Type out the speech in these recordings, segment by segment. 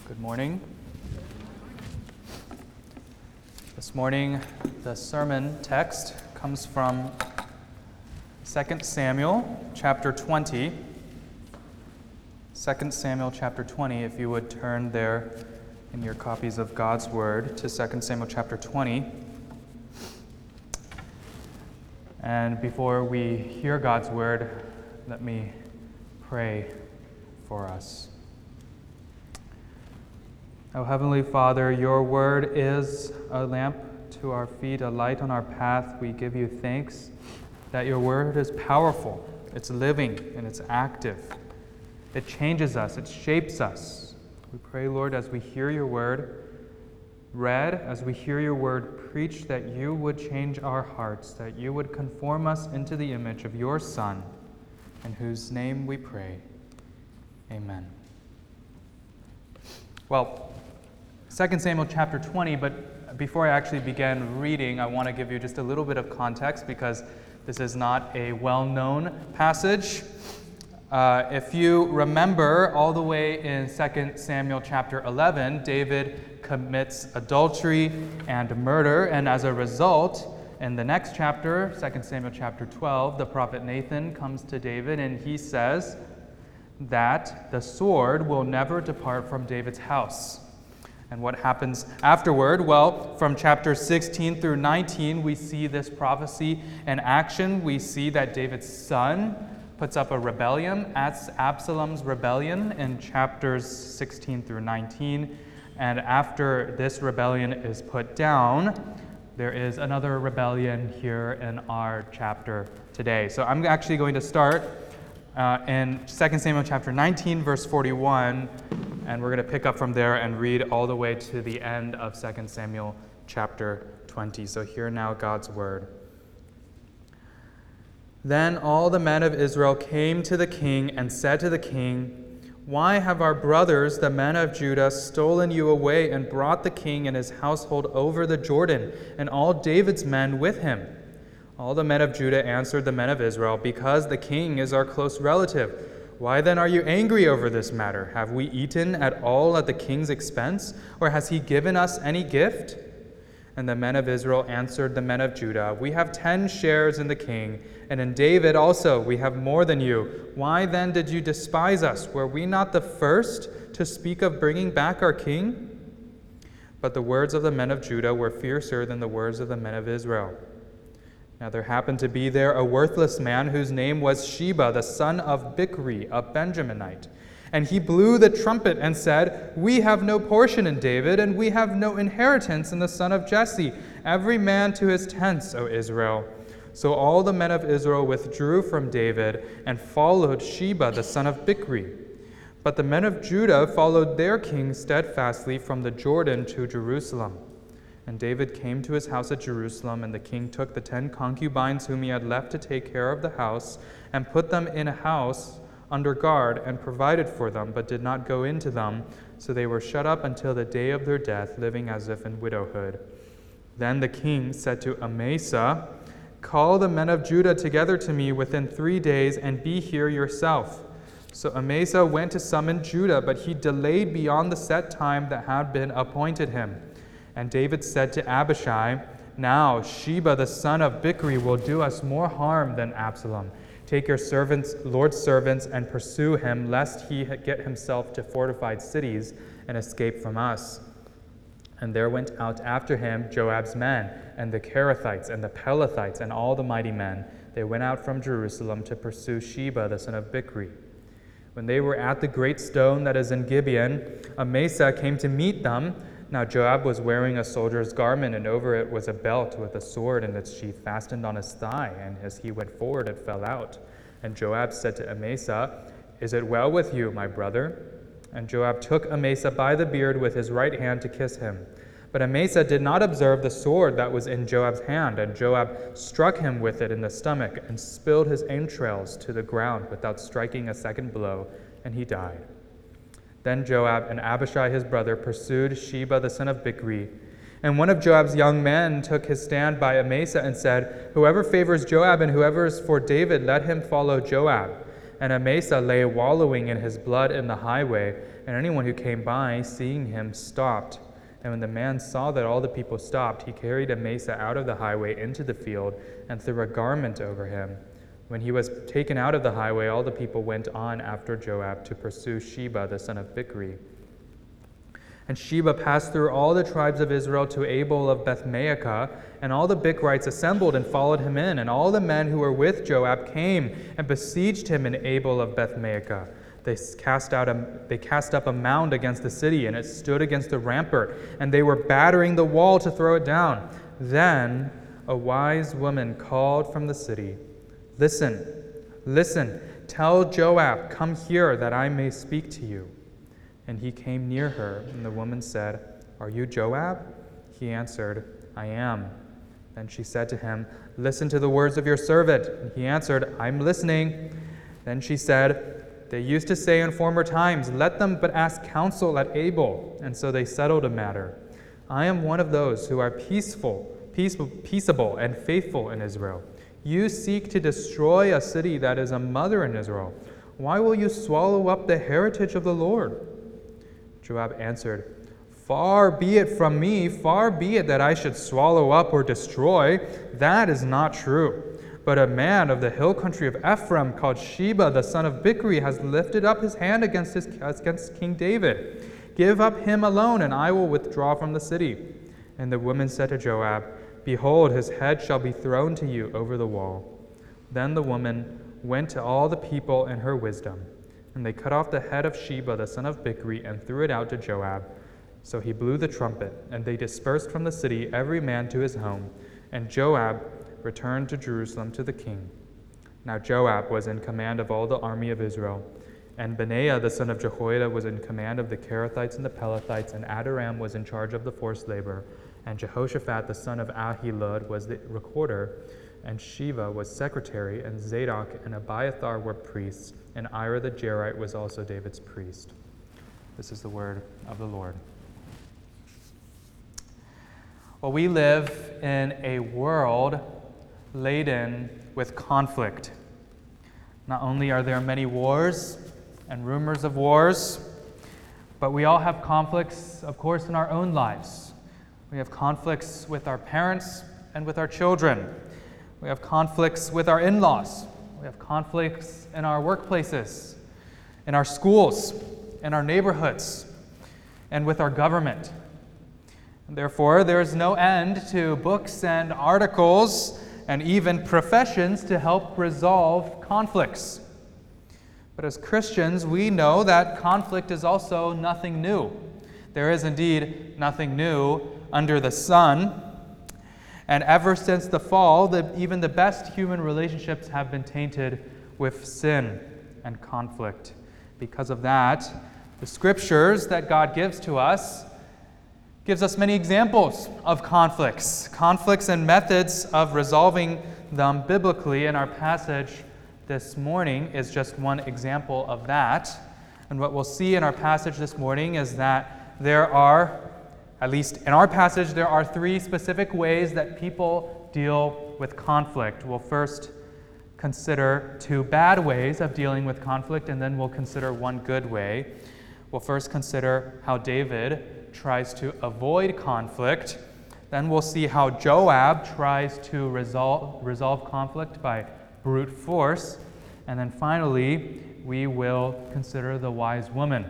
Good morning. This morning, the sermon text comes from 2 Samuel chapter 20. 2 Samuel chapter 20, if you would turn there in your copies of God's Word to 2 Samuel chapter 20. And before we hear God's Word, let me pray for us. O Heavenly Father, your word is a lamp to our feet, a light on our path. We give you thanks that your word is powerful, it's living, and it's active. It changes us, it shapes us. We pray, Lord, as we hear your word read, as we hear your word preached, that you would change our hearts, that you would conform us into the image of your Son, in whose name we pray. Amen. Well, 2 Samuel chapter 20, but before I actually begin reading, I want to give you just a little bit of context because this is not a well-known passage. If you remember, all the way in 2 Samuel chapter 11, David commits adultery and murder, and as a result, in the next chapter, 2 Samuel chapter 12, the prophet Nathan comes to David and he says that the sword will never depart from David's house. And what happens afterward? Well, from chapter 16 through 19, we see this prophecy in action. We see that David's son puts up a rebellion, Absalom's rebellion, in chapters 16 through 19. And after this rebellion is put down, there is another rebellion here in our chapter today. So I'm actually going to start in 2 Samuel chapter 19, verse 41, and we're going to pick up from there and read all the way to the end of 2 Samuel chapter 20. So hear now God's word. Then all the men of Israel came to the king and said to the king, "Why have our brothers, the men of Judah, stolen you away and brought the king and his household over the Jordan, and all David's men with him?" All the men of Judah answered the men of Israel, "Because the king is our close relative. Why then are you angry over this matter? Have we eaten at all at the king's expense, or has he given us any gift?" And the men of Israel answered the men of Judah, "We have 10 shares in the king, and in David also we have more than you. Why then did you despise us? Were we not the first to speak of bringing back our king?" But the words of the men of Judah were fiercer than the words of the men of Israel. Now there happened to be there a worthless man whose name was Sheba, the son of Bichri, a Benjaminite. And he blew the trumpet and said, "We have no portion in David, and we have no inheritance in the son of Jesse. Every man to his tents, O Israel." So all the men of Israel withdrew from David and followed Sheba, the son of Bichri. But the men of Judah followed their king steadfastly from the Jordan to Jerusalem. And David came to his house at Jerusalem, and the king took the 10 concubines whom he had left to take care of the house, and put them in a house under guard, and provided for them, but did not go into them. So they were shut up until the day of their death, living as if in widowhood. Then the king said to Amasa, "Call the men of Judah together to me within 3 days, and be here yourself." So Amasa went to summon Judah, but he delayed beyond the set time that had been appointed him. And David said to Abishai, "Now Sheba the son of Bichri will do us more harm than Absalom. Take your servants, Lord's servants, and pursue him, lest he get himself to fortified cities and escape from us." And there went out after him Joab's men, and the Kerethites, and the Pelethites, and all the mighty men. They went out from Jerusalem to pursue Sheba the son of Bichri. When they were at the great stone that is in Gibeon, Amasa came to meet them. Now Joab was wearing a soldier's garment, and over it was a belt with a sword in its sheath fastened on his thigh, and as he went forward it fell out. And Joab said to Amasa, "Is it well with you, my brother?" And Joab took Amasa by the beard with his right hand to kiss him. But Amasa did not observe the sword that was in Joab's hand, and Joab struck him with it in the stomach, and spilled his entrails to the ground without striking a second blow, and he died. Then Joab and Abishai his brother pursued Sheba the son of Bichri. And one of Joab's young men took his stand by Amasa and said, "Whoever favors Joab and whoever is for David, let him follow Joab." And Amasa lay wallowing in his blood in the highway, and anyone who came by, seeing him, stopped. And when the man saw that all the people stopped, he carried Amasa out of the highway into the field and threw a garment over him. When he was taken out of the highway, all the people went on after Joab to pursue Sheba the son of Bichri. And Sheba passed through all the tribes of Israel to Abel of Beth-maachah, and all the Bichrites assembled and followed him in. And all the men who were with Joab came and besieged him in Abel of Beth-maachah. They cast up a mound against the city, and it stood against the rampart, and they were battering the wall to throw it down. Then a wise woman called from the city, "Listen, listen, tell Joab, come here, that I may speak to you." And he came near her, and the woman said, "Are you Joab?" He answered, "I am." Then she said to him, "Listen to the words of your servant." And he answered, "I'm listening." Then she said, "They used to say in former times, 'Let them but ask counsel at Abel.' And so they settled a matter. I am one of those who are peaceable and faithful in Israel. You seek to destroy a city that is a mother in Israel. Why will you swallow up the heritage of the Lord?" Joab answered, "Far be it from me, far be it that I should swallow up or destroy. That is not true. But a man of the hill country of Ephraim called Sheba the son of Bichri has lifted up his hand against King David. Give up him alone, and I will withdraw from the city." And the woman said to Joab, "Behold, his head shall be thrown to you over the wall." Then the woman went to all the people in her wisdom, and they cut off the head of Sheba the son of Bichri and threw it out to Joab. So he blew the trumpet, and they dispersed from the city, every man to his home. And Joab returned to Jerusalem to the king. Now Joab was in command of all the army of Israel, and Benaiah the son of Jehoiada was in command of the Kerethites and the Pelethites, and Adoram was in charge of the forced labor, and Jehoshaphat the son of Ahilud was the recorder, and Sheva was secretary, and Zadok and Abiathar were priests, and Ira the Jerite was also David's priest. This is the word of the Lord. Well, we live in a world laden with conflict. Not only are there many wars and rumors of wars, but we all have conflicts, of course, in our own lives. We have conflicts with our parents and with our children. We have conflicts with our in-laws. We have conflicts in our workplaces, in our schools, in our neighborhoods, and with our government. And therefore, there is no end to books and articles and even professions to help resolve conflicts. But as Christians, we know that conflict is also nothing new. There is indeed nothing new under the sun. And ever since the fall, even the best human relationships have been tainted with sin and conflict. Because of that, the scriptures that God gives to us gives us many examples of conflicts and methods of resolving them biblically, and our passage this morning is just one example of that. And what we'll see in our passage this morning is that there are, at least in our passage, there are three specific ways that people deal with conflict. We'll first consider two bad ways of dealing with conflict, and then we'll consider one good way. We'll first consider how David tries to avoid conflict. Then we'll see how Joab tries to resolve conflict by brute force. And then finally, we will consider the wise woman.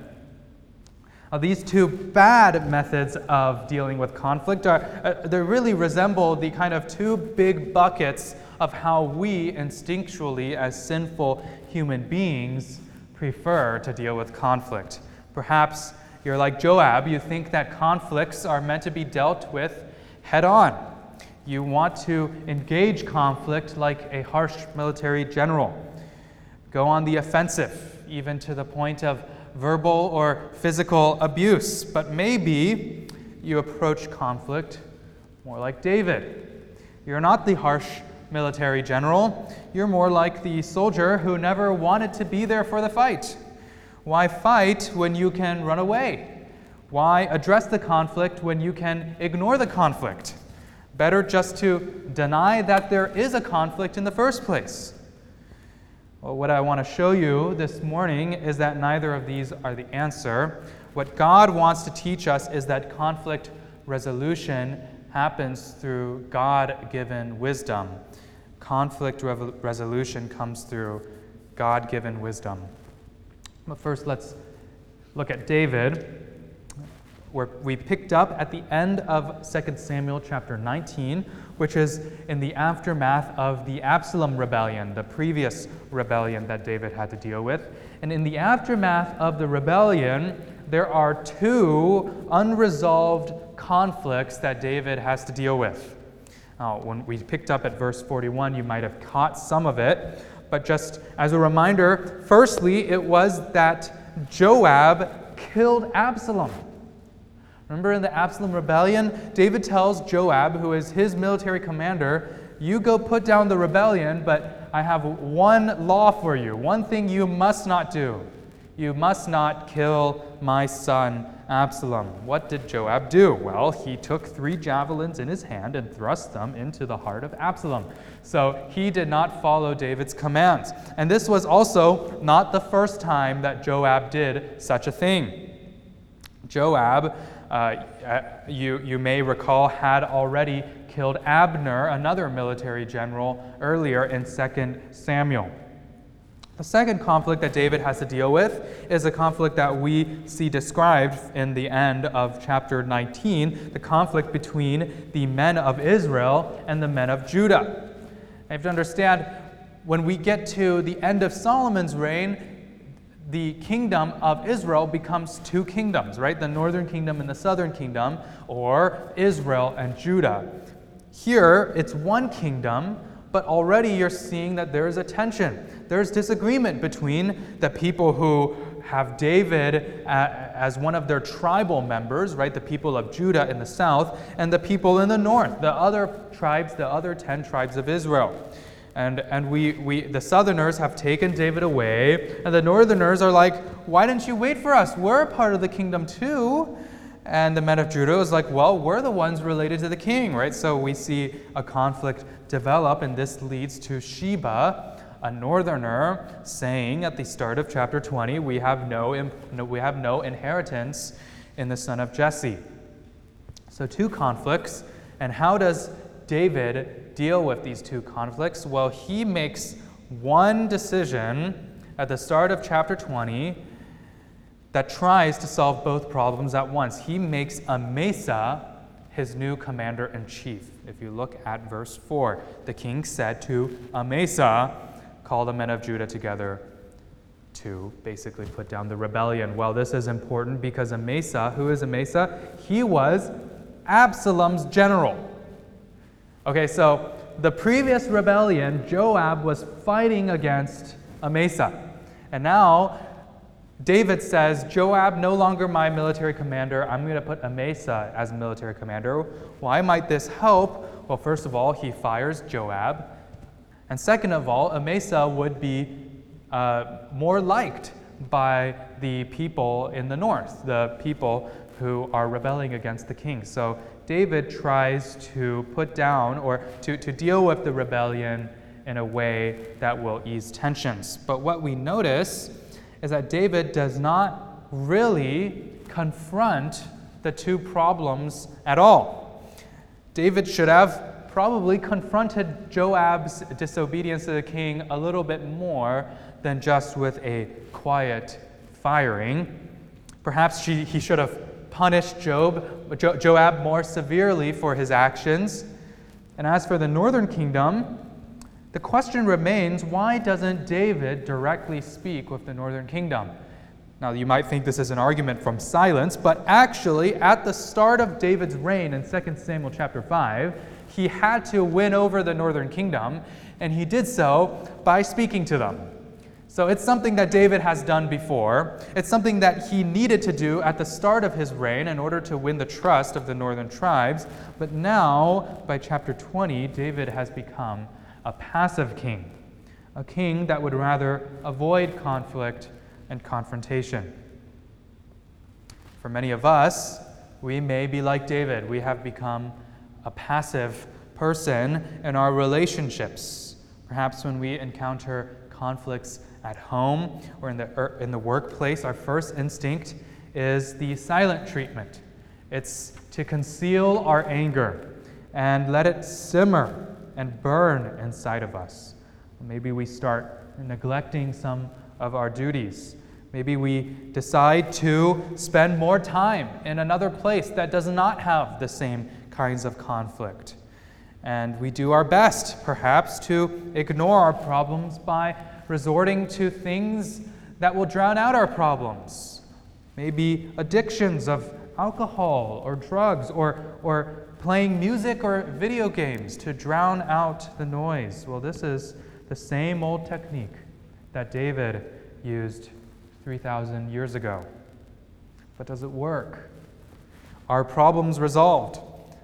These two bad methods of dealing with conflict they really resemble the kind of two big buckets of how we instinctually, as sinful human beings, prefer to deal with conflict. Perhaps you're like Joab. You think that conflicts are meant to be dealt with head on. You want to engage conflict like a harsh military general. Go on the offensive, even to the point of verbal or physical abuse. But maybe you approach conflict more like David. You're not the harsh military general. You're more like the soldier who never wanted to be there for the fight. Why fight when you can run away? Why address the conflict when you can ignore the conflict? Better just to deny that there is a conflict in the first place. Well, what I want to show you this morning is that neither of these are the answer. What God wants to teach us is that conflict resolution happens through God-given wisdom. Conflict resolution comes through God-given wisdom. But first, let's look at David. We picked up at the end of 2 Samuel chapter 19, which is in the aftermath of the Absalom rebellion, the previous rebellion that David had to deal with. And in the aftermath of the rebellion, there are two unresolved conflicts that David has to deal with. When we picked up at verse 41, you might have caught some of it. But just as a reminder, firstly, it was that Joab killed Absalom. Remember in the Absalom rebellion, David tells Joab, who is his military commander, you go put down the rebellion, but I have one law for you, one thing you must not do. You must not kill my son Absalom. What did Joab do? Well, he took 3 javelins in his hand and thrust them into the heart of Absalom. So he did not follow David's commands. And this was also not the first time that Joab did such a thing. Joab, you may recall, had already killed Abner, another military general, earlier in 2 Samuel. The second conflict that David has to deal with is a conflict that we see described in the end of chapter 19, the conflict between the men of Israel and the men of Judah. You have to understand, when we get to the end of Solomon's reign, the kingdom of Israel becomes 2 kingdoms, right? The northern kingdom and the southern kingdom, or Israel and Judah. Here, it's 1 kingdom, but already you're seeing that there is a tension. There's disagreement between the people who have David as one of their tribal members, right? The people of Judah in the south, and the people in the north, the other tribes, the other 10 tribes of Israel. And the southerners have taken David away, and the northerners are like, why didn't you wait for us? We're a part of the kingdom too. And the men of Judah is like, well, we're the ones related to the king, right? So we see a conflict develop, and this leads to Sheba, a northerner, saying at the start of chapter 20, we have no inheritance in the son of Jesse. So 2 conflicts, and how does David deal with these 2 conflicts? Well, he makes one decision at the start of chapter 20 that tries to solve both problems at once. He makes Amasa his new commander-in-chief. If you look at verse 4, the king said to Amasa, call the men of Judah together to basically put down the rebellion. Well, this is important because Amasa, who is Amasa? He was Absalom's general. Okay, so the previous rebellion, Joab was fighting against Amasa. And now David says, Joab, no longer my military commander. I'm going to put Amasa as military commander. Why might this help? Well, first of all, he fires Joab. And second of all, Amasa would be more liked by the people in the north, the people who are rebelling against the king. So David tries to put down or to deal with the rebellion in a way that will ease tensions. But what we notice is that David does not really confront the 2 problems at all. David should have probably confronted Joab's disobedience to the king a little bit more than just with a quiet firing. Perhaps he should have punished Joab more severely for his actions. And as for the northern kingdom, the question remains, why doesn't David directly speak with the northern kingdom? Now, you might think this is an argument from silence, but actually, at the start of David's reign in 2 Samuel chapter 5, he had to win over the northern kingdom, and he did so by speaking to them. So it's something that David has done before. It's something that he needed to do at the start of his reign in order to win the trust of the northern tribes. But now, by chapter 20, David has become a passive king, a king that would rather avoid conflict and confrontation. For many of us, we may be like David. We have become a passive person in our relationships. Perhaps when we encounter conflicts at home or in the workplace, our first instinct is the silent treatment. It's to conceal our anger and let it simmer and burn inside of us. Maybe we start neglecting some of our duties. Maybe we decide to spend more time in another place that does not have the same kinds of conflict. And we do our best, perhaps, to ignore our problems by resorting to things that will drown out our problems. Maybe addictions of alcohol or drugs or playing music or video games to drown out the noise. Well, this is the same old technique that David used 3,000 years ago. But does it work? Are problems resolved?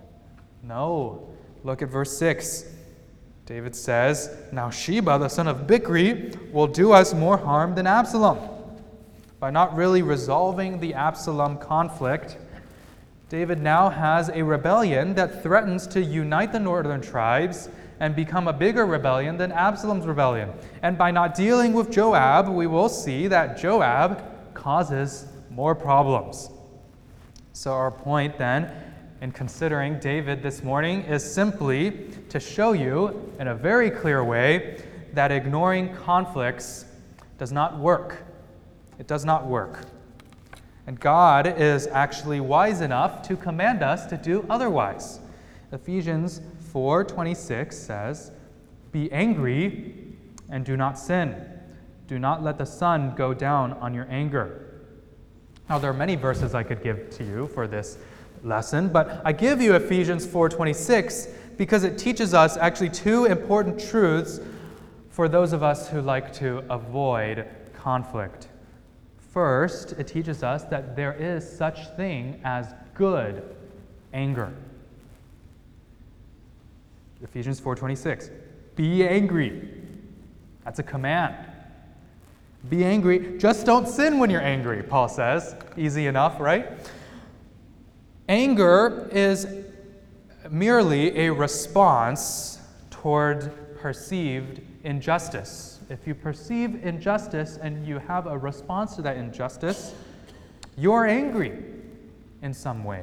No. Look at verse 6. David says, "Now Sheba, the son of Bichri, will do us more harm than Absalom." By not really resolving the Absalom conflict, David now has a rebellion that threatens to unite the northern tribes and become a bigger rebellion than Absalom's rebellion. And by not dealing with Joab, we will see that Joab causes more problems. So our point then in considering David this morning is simply to show you in a very clear way that ignoring conflicts does not work. It does not work. And God is actually wise enough to command us to do otherwise. Ephesians 4:26 says, "Be angry and do not sin. Do not let the sun go down on your anger." Now, there are many verses I could give to you for this lesson, but I give you Ephesians 4:26 because it teaches us actually two important truths for those of us who like to avoid conflict. First, it teaches us that there is such thing as good anger. Ephesians 4:26. Be angry. That's a command. Be angry. Just don't sin when you're angry, Paul says. Easy enough, right? Anger is merely a response toward perceived injustice. If you perceive injustice and you have a response to that injustice, you're angry in some way.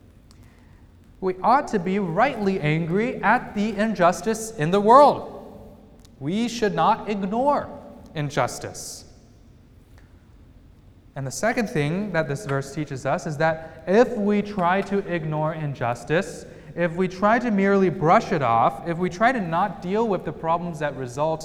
We ought to be rightly angry at the injustice in the world. We should not ignore injustice. And the second thing that this verse teaches us is that if we try to ignore injustice, if we try to merely brush it off, if we try to not deal with the problems that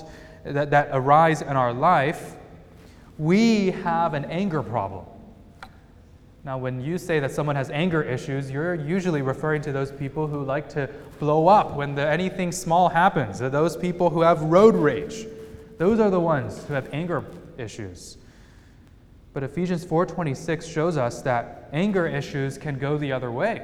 arise in our life, we have an anger problem. Now, when you say that someone has anger issues, you're usually referring to those people who like to blow up when anything small happens. Those people who have road rage. Those are the ones who have anger issues. But Ephesians 4:26 shows us that anger issues can go the other way.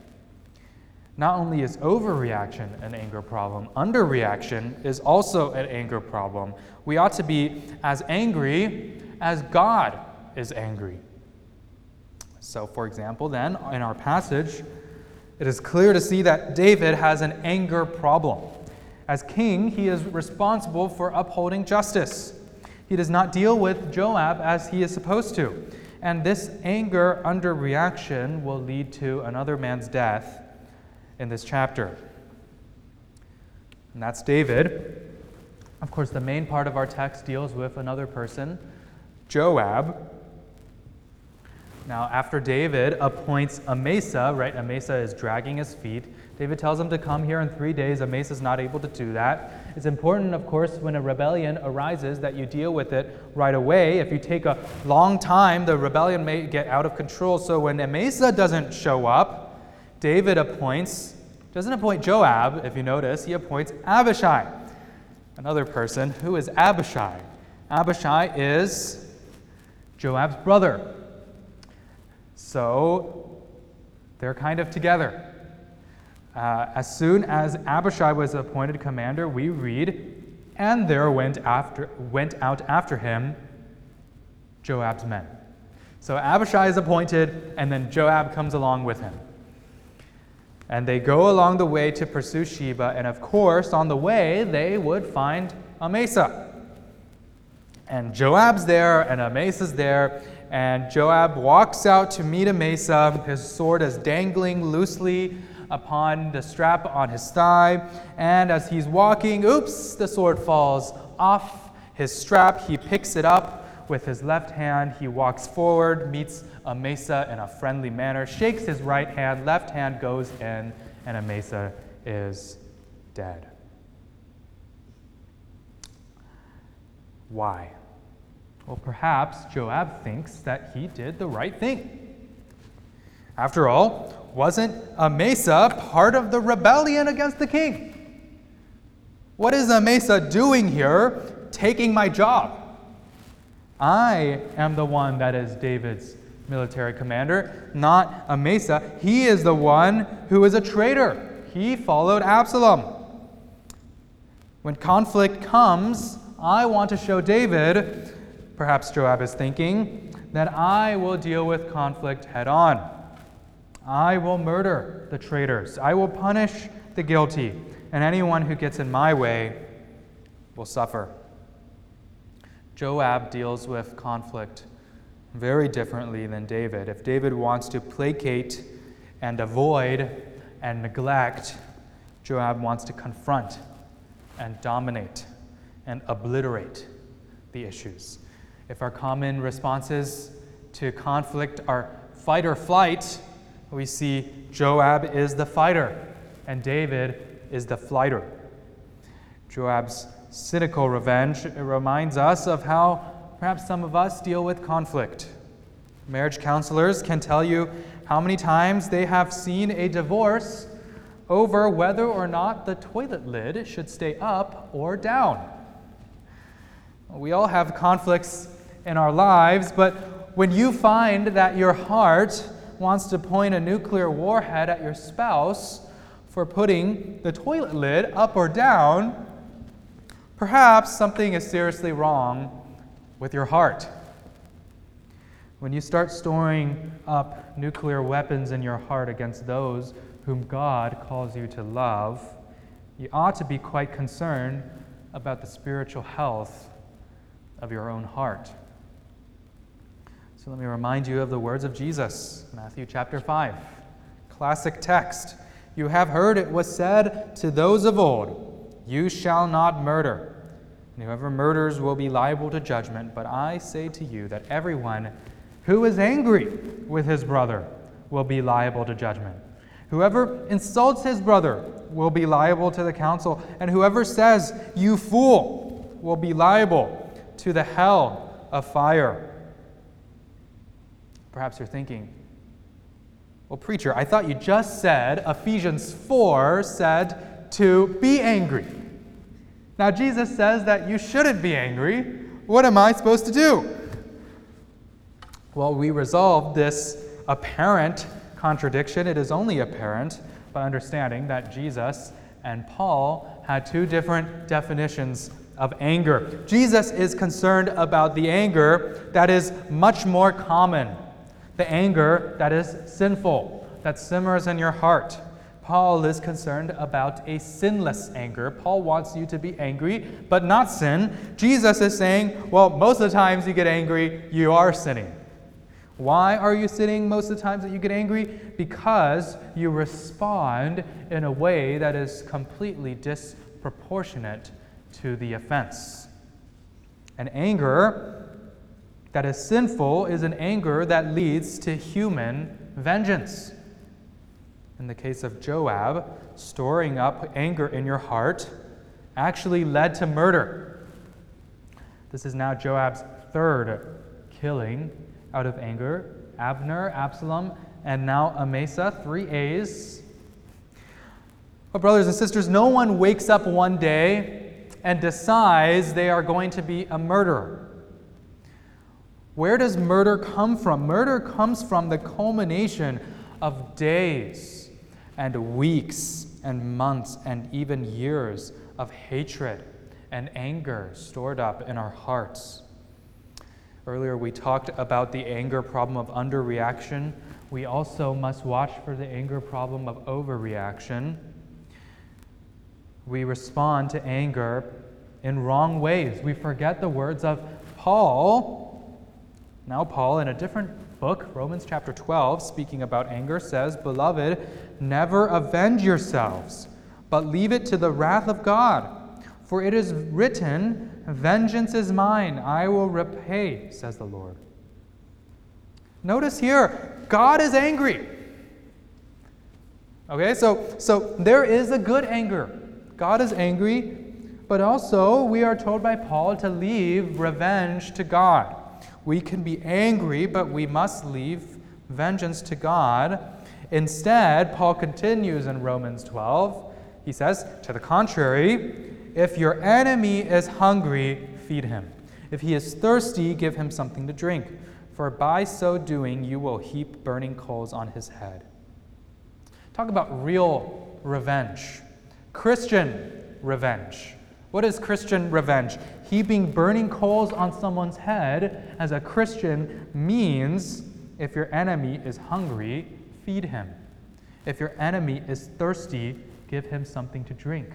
Not only is overreaction an anger problem, underreaction is also an anger problem. We ought to be as angry as God is angry. So, for example, then, in our passage, it is clear to see that David has an anger problem. As king, he is responsible for upholding justice. He does not deal with Joab as he is supposed to. And this anger underreaction will lead to another man's death in this chapter. And that's David. Of course, the main part of our text deals with another person, Joab. Now, after David appoints Amasa, right? Amasa is dragging his feet. David tells him to come here in 3 days. Amasa is not able to do that. It's important, of course, when a rebellion arises that you deal with it right away. If you take a long time, the rebellion may get out of control. So when Amasa doesn't show up, David doesn't appoint Joab, if you notice, he appoints Abishai, another person. Who is Abishai? Abishai is Joab's brother. So they're kind of together. As soon as Abishai was appointed commander, we read, "And there went out after him Joab's men." So Abishai is appointed, and then Joab comes along with him. And they go along the way to pursue Sheba, and of course, on the way, they would find Amasa. And Joab's there, and Amasa's there, and Joab walks out to meet Amasa. His sword is dangling loosely upon the strap on his thigh, and as he's walking, oops, the sword falls off his strap. He picks it up with his left hand. He walks forward, meets Amasa in a friendly manner, shakes his right hand, left hand goes in, and Amasa is dead. Why? Well, perhaps Joab thinks that he did the right thing. After all, wasn't Amasa part of the rebellion against the king? What is Amasa doing here, taking my job? I am the one that is David's military commander, not Amasa. He is the one who is a traitor. He followed Absalom. When conflict comes, I want to show David, perhaps Joab is thinking, that I will deal with conflict head on. I will murder the traitors. I will punish the guilty, and anyone who gets in my way will suffer. Joab deals with conflict very differently than David. If David wants to placate and avoid and neglect, Joab wants to confront and dominate and obliterate the issues. If our common responses to conflict are fight or flight, we see Joab is the fighter and David is the flighter. Joab's cynical revenge reminds us of how perhaps some of us deal with conflict. Marriage counselors can tell you how many times they have seen a divorce over whether or not the toilet lid should stay up or down. We all have conflicts in our lives, but when you find that your heart wants to point a nuclear warhead at your spouse for putting the toilet lid up or down, perhaps something is seriously wrong with your heart. When you start storing up nuclear weapons in your heart against those whom God calls you to love, you ought to be quite concerned about the spiritual health of your own heart. So let me remind you of the words of Jesus, Matthew chapter 5, classic text. You have heard it was said to those of old, you shall not murder, and whoever murders will be liable to judgment. But I say to you that everyone who is angry with his brother will be liable to judgment. Whoever insults his brother will be liable to the council, and whoever says, you fool, will be liable to the hell of fire. Perhaps you're thinking, well, preacher, I thought you just said Ephesians 4 said to be angry. Now, Jesus says that you shouldn't be angry. What am I supposed to do? Well, we resolved this apparent contradiction. It is only apparent by understanding that Jesus and Paul had two different definitions of anger. Jesus is concerned about the anger that is much more common, the anger that is sinful, that simmers in your heart. Paul is concerned about a sinless anger. Paul wants you to be angry, but not sin. Jesus is saying, well, most of the times you get angry, you are sinning. Why are you sinning most of the times that you get angry? Because you respond in a way that is completely disproportionate to the offense. An anger that is sinful is an anger that leads to human vengeance. In the case of Joab, storing up anger in your heart actually led to murder. This is now Joab's third killing out of anger. Abner, Absalom, and now Amasa, 3 A's. But brothers and sisters, no one wakes up one day and decides they are going to be a murderer. Where does murder come from? Murder comes from the culmination of days and weeks and months and even years of hatred and anger stored up in our hearts. Earlier we talked about the anger problem of underreaction. We also must watch for the anger problem of overreaction. We respond to anger in wrong ways. We forget the words of Paul, in a different book, Romans chapter 12, speaking about anger, says, "Beloved, never avenge yourselves, but leave it to the wrath of God. For it is written, 'Vengeance is mine, I will repay,' says the Lord." Notice here, God is angry. Okay, so there is a good anger. God is angry, but also we are told by Paul to leave revenge to God. We can be angry, but we must leave vengeance to God. Instead, Paul continues in Romans 12. He says, to the contrary, if your enemy is hungry, feed him. If he is thirsty, give him something to drink. For by so doing, you will heap burning coals on his head. Talk about real revenge. Christian revenge. What is Christian revenge? Heaping burning coals on someone's head as a Christian means if your enemy is hungry, feed him. If your enemy is thirsty, give him something to drink.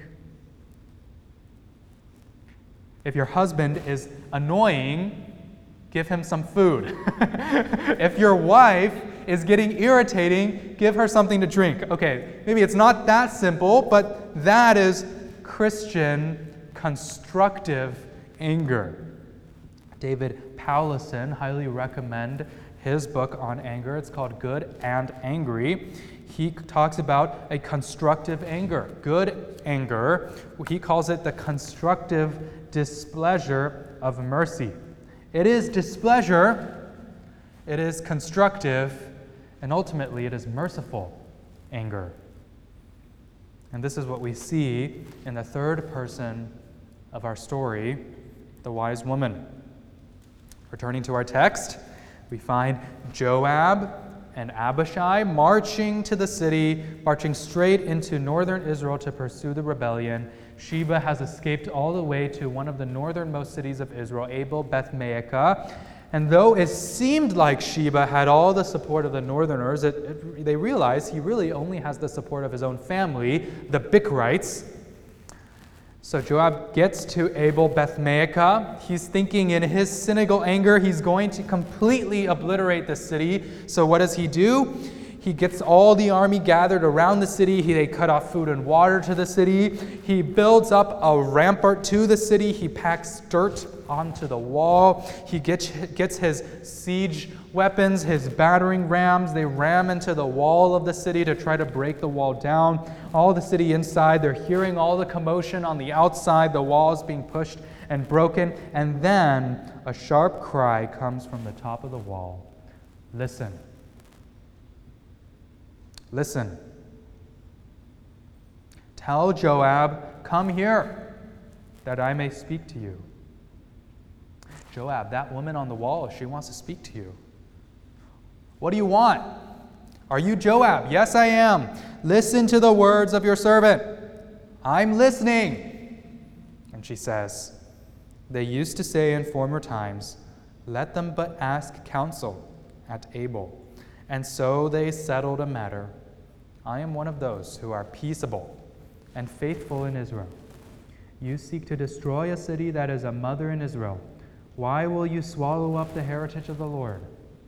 If your husband is annoying, give him some food. If your wife is getting irritating, give her something to drink. Okay, maybe it's not that simple, but that is Christian constructive anger. David Powlison, highly recommend his book on anger. It's called Good and Angry. He talks about a constructive anger. Good anger, he calls it the constructive displeasure of mercy. It is displeasure, it is constructive, and ultimately it is merciful anger. And this is what we see in the third person of our story, the wise woman. Returning to our text, we find Joab and Abishai marching to the city, marching straight into northern Israel to pursue the rebellion. Sheba has escaped all the way to one of the northernmost cities of Israel, Abel Beth-maachah. And though it seemed like Sheba had all the support of the northerners, they realized he really only has the support of his own family, the Bichrites. So Joab gets to Abel Beth-maachah. He's thinking in his cynical anger, he's going to completely obliterate the city. So what does he do? He gets all the army gathered around the city. They cut off food and water to the city. He builds up a rampart to the city. He packs dirt onto the wall. He gets his siege weapons, his battering rams. They ram into the wall of the city to try to break the wall down. All the city inside, they're hearing all the commotion on the outside, the walls being pushed and broken. And then a sharp cry comes from the top of the wall. Listen. Listen. Tell Joab, come here, that I may speak to you. Joab, that woman on the wall, she wants to speak to you. What do you want? Are you Joab? Yes, I am. Listen to the words of your servant. I'm listening. And she says, they used to say in former times, let them but ask counsel at Abel. And so they settled a matter. I am one of those who are peaceable and faithful in Israel. You seek to destroy a city that is a mother in Israel. Why will you swallow up the heritage of the Lord?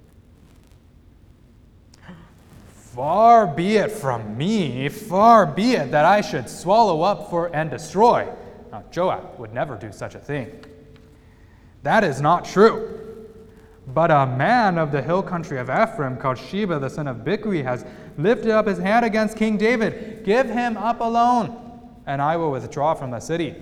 Far be it from me, far be it that I should swallow up and destroy. Now, Joab would never do such a thing. That is not true. But a man of the hill country of Ephraim, called Sheba, the son of Bichri, has lifted up his hand against King David. Give him up alone, and I will withdraw from the city.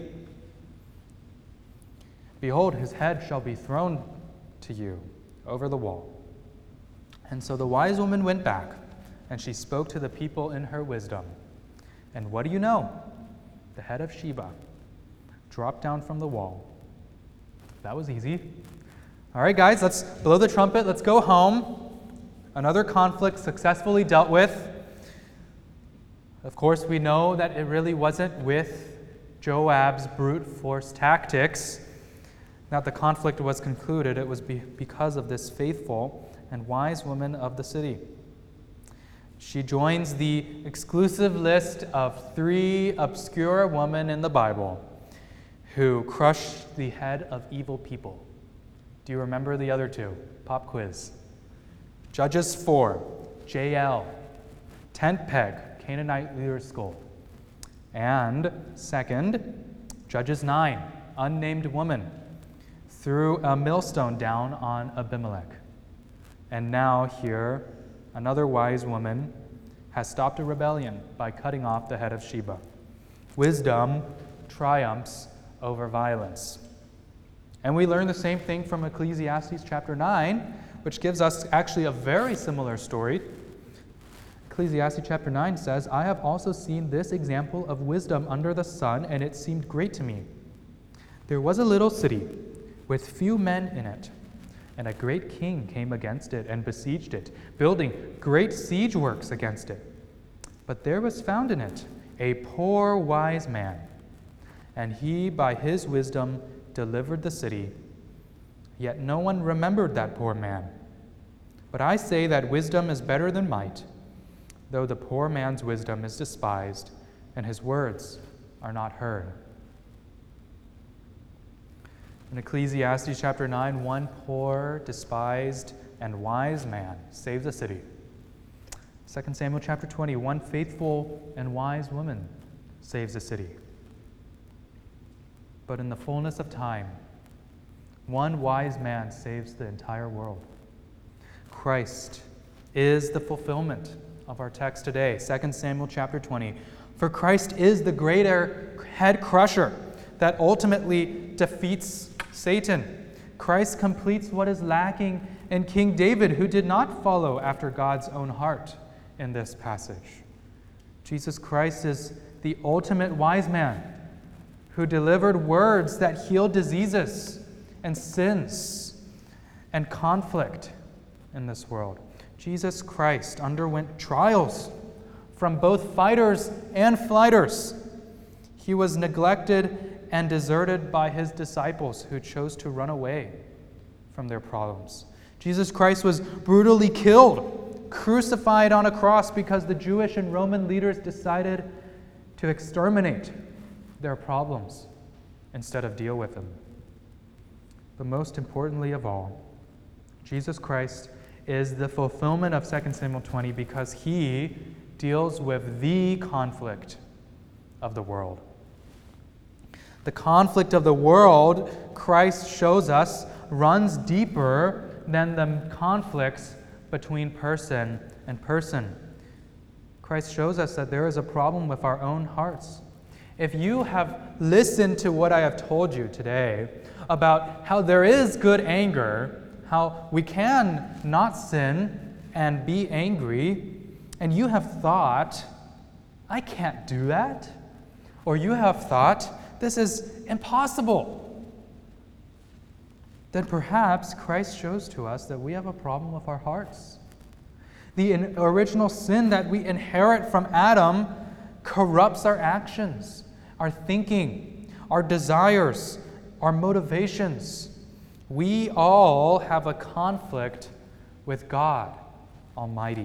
Behold, his head shall be thrown to you over the wall. And so the wise woman went back, and she spoke to the people in her wisdom. And what do you know? The head of Sheba dropped down from the wall. That was easy. All right, guys, let's blow the trumpet. Let's go home. Another conflict successfully dealt with. Of course, we know that it really wasn't with Joab's brute force tactics that the conflict was concluded. It was because of this faithful and wise woman of the city. She joins the exclusive list of 3 obscure women in the Bible who crushed the head of evil people. Do you remember the other two? Pop quiz. Judges 4, Jael, tent peg, Canaanite leader's skull. And second, Judges 9, unnamed woman, threw a millstone down on Abimelech. And now here, another wise woman has stopped a rebellion by cutting off the head of Sheba. Wisdom triumphs over violence. And we learn the same thing from Ecclesiastes chapter 9, which gives us actually a very similar story. Ecclesiastes chapter 9 says, I have also seen this example of wisdom under the sun, and it seemed great to me. There was a little city with few men in it, and a great king came against it and besieged it, building great siege works against it. But there was found in it a poor wise man, and he by his wisdom delivered the city. Yet no one remembered that poor man. But I say that wisdom is better than might, though the poor man's wisdom is despised, and his words are not heard. In Ecclesiastes chapter 9, one poor, despised, and wise man saves a city. 2 Samuel chapter 20, one faithful and wise woman saves a city. But in the fullness of time, one wise man saves the entire world. Christ is the fulfillment of our text today, 2 Samuel chapter 20. For Christ is the greater head crusher that ultimately defeats Satan. Christ completes what is lacking in King David, who did not follow after God's own heart in this passage. Jesus Christ is the ultimate wise man who delivered words that healed diseases and sins and conflict in this world. Jesus Christ underwent trials from both fighters and flighters. He was neglected and deserted by his disciples who chose to run away from their problems. Jesus Christ was brutally killed, crucified on a cross because the Jewish and Roman leaders decided to exterminate their problems instead of deal with them. But most importantly of all, Jesus Christ is the fulfillment of 2 Samuel 20 because he deals with the conflict of the world. The conflict of the world, Christ shows us, runs deeper than the conflicts between person and person. Christ shows us that there is a problem with our own hearts. If you have listened to what I have told you today about how there is good anger, how we can not sin and be angry, and you have thought, I can't do that, or you have thought, this is impossible, then perhaps Christ shows to us that we have a problem with our hearts. The original sin that we inherit from Adam corrupts our actions, our thinking, our desires, our motivations. We all have a conflict with God Almighty.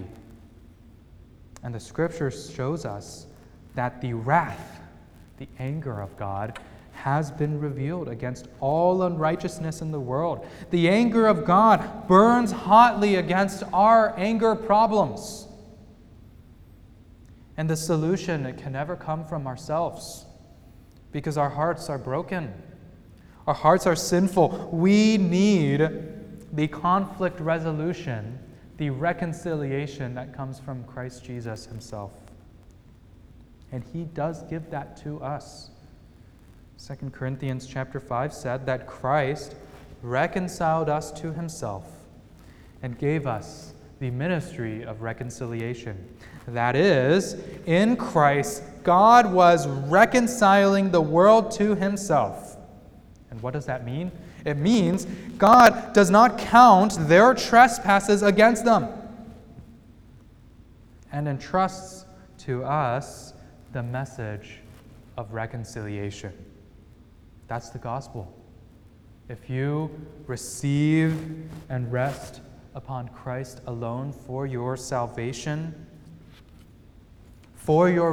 And the Scripture shows us that the wrath, the anger of God, has been revealed against all unrighteousness in the world. The anger of God burns hotly against our anger problems. And the solution, it can never come from ourselves because our hearts are broken. Our hearts are sinful. We need the conflict resolution, the reconciliation that comes from Christ Jesus himself. And he does give that to us. 2 Corinthians chapter 5 said that Christ reconciled us to himself and gave us the ministry of reconciliation. That is, in Christ, God was reconciling the world to himself. And what does that mean? It means God does not count their trespasses against them and entrusts to us the message of reconciliation. That's the gospel. If you receive and rest upon Christ alone for your salvation, for your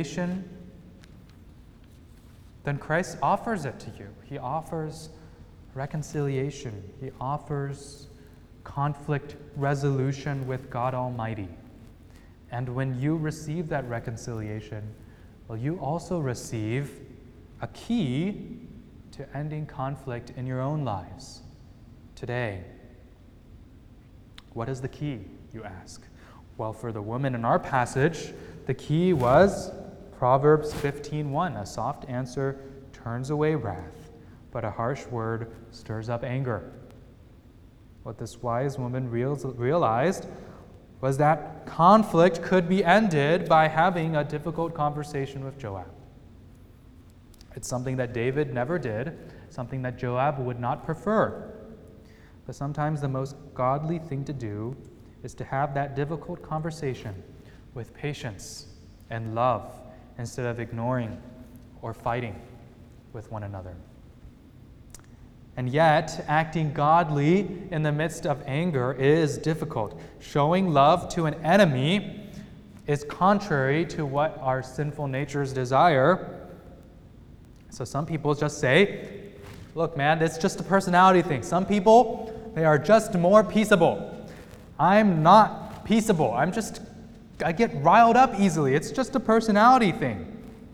reconciliation, then Christ offers it to you. He offers reconciliation. He offers conflict resolution with God Almighty. And when you receive that reconciliation, well, you also receive a key to ending conflict in your own lives today. What is the key, you ask? Well, for the woman in our passage, the key was Proverbs 15:1. A soft answer turns away wrath, but a harsh word stirs up anger. What this wise woman realized was that conflict could be ended by having a difficult conversation with Joab. It's something that David never did, something that Joab would not prefer. But sometimes the most godly thing to do is to have that difficult conversation with patience and love instead of ignoring or fighting with one another. And yet, acting godly in the midst of anger is difficult. Showing love to an enemy is contrary to what our sinful natures desire. So some people just say, look, man, it's just a personality thing. Some people, they are just more peaceable. I'm not peaceable. I get riled up easily. It's just a personality thing.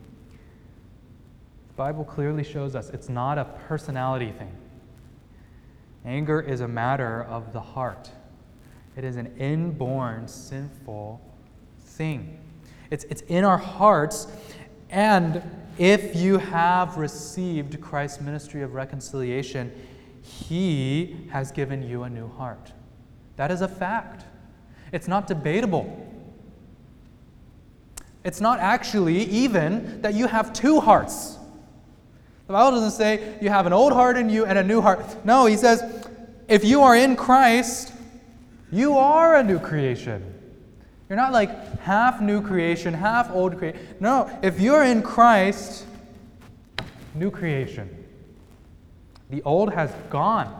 The Bible clearly shows us it's not a personality thing. Anger is a matter of the heart. It is an inborn sinful thing. It's in our hearts, and if you have received Christ's ministry of reconciliation, He has given you a new heart. That is a fact. It's not debatable. It's not actually even that you have two hearts. The Bible doesn't say you have an old heart in you and a new heart. No, He says, if you are in Christ, you are a new creation. You're not like half new creation, half old creation. No, if you're in Christ, new creation. The old has gone.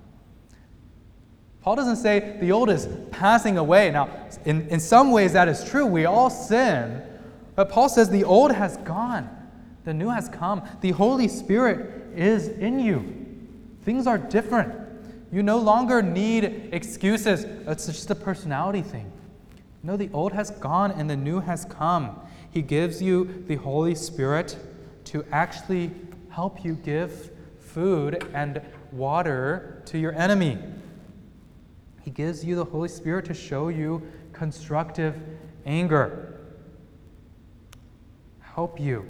Paul doesn't say the old is passing away. Now, in some ways that is true. We all sin. But Paul says the old has gone. The new has come. The Holy Spirit is in you. Things are different. You no longer need excuses. It's just a personality thing. No, the old has gone and the new has come. He gives you the Holy Spirit to actually help you give food and water to your enemy. He gives you the Holy Spirit to show you constructive anger. Help you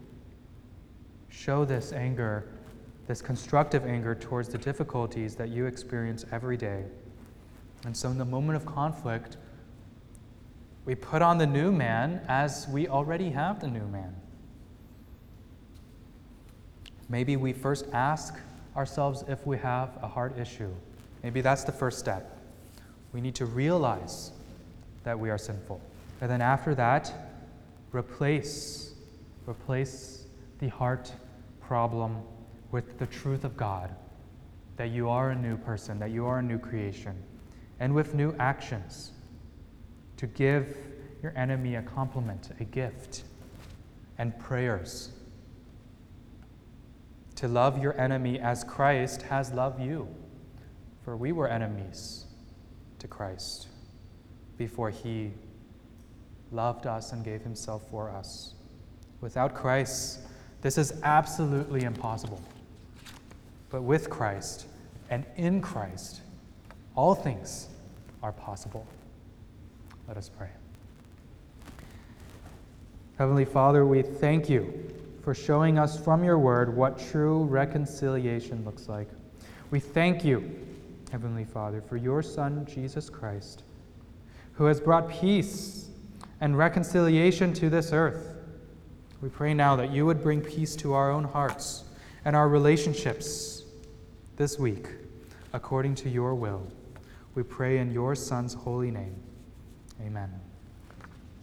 show this anger, this constructive anger towards the difficulties that you experience every day. And so in the moment of conflict, we put on the new man as we already have the new man. Maybe we first ask ourselves if we have a heart issue. Maybe that's the first step. We need to realize that we are sinful. And then after that, replace the heart problem with the truth of God, that you are a new person, that you are a new creation, and with new actions to give your enemy a compliment, a gift, and prayers. To love your enemy as Christ has loved you, for we were enemies to Christ before He loved us and gave Himself for us. Without Christ, this is absolutely impossible. But with Christ and in Christ, all things are possible. Let us pray. Heavenly Father, we thank You for showing us from Your word what true reconciliation looks like. We thank You, Heavenly Father, for Your Son, Jesus Christ, who has brought peace and reconciliation to this earth. We pray now that You would bring peace to our own hearts and our relationships this week, according to Your will. We pray in Your Son's holy name. Amen.